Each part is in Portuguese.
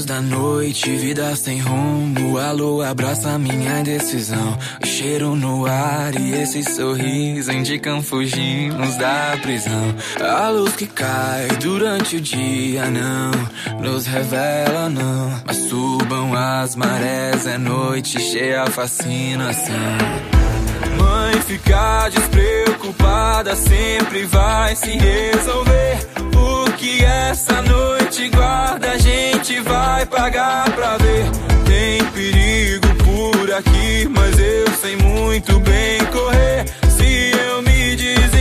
da noite, vida sem rumo. A lua abraça minha indecisão. O cheiro no ar e esse sorriso indicam fugirmos da prisão. A luz que cai durante o dia não nos revela não. Mas subam as marés, é noite cheia a fascinação. Mãe, ficar despreocupada sempre vai se resolver. O que essa noite guarda a gente vai pagar pra ver. Tem perigo por aqui, mas eu sei muito bem correr. Se eu me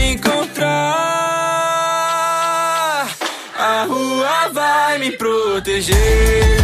desencontrar, a rua vai me proteger.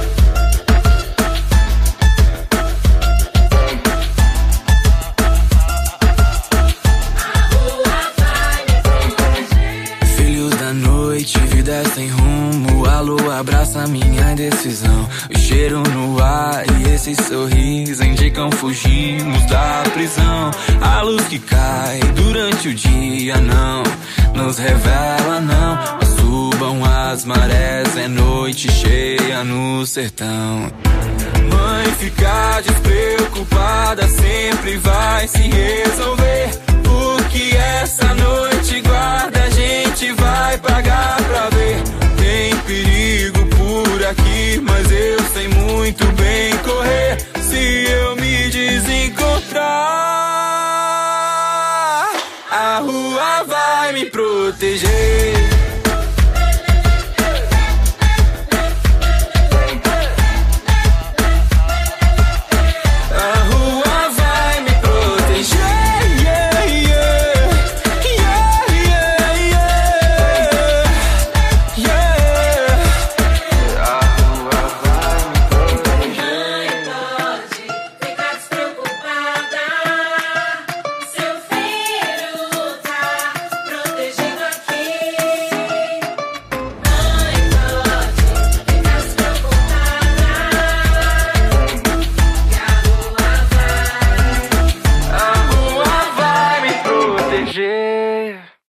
Vida sem rumo, a lua abraça minha indecisão. O cheiro no ar e esse sorriso indicam fugimos da prisão. A luz que cai durante o dia não nos revela não. Mas subam as marés, é noite cheia no sertão. Mãe, ficar despreocupada sempre vai se resolver. O que essa noite guarda a gente vai pagar pra ver. Tem perigo por aqui, mas eu sei muito bem correr. Se eu me desencontrar, a rua vai me proteger.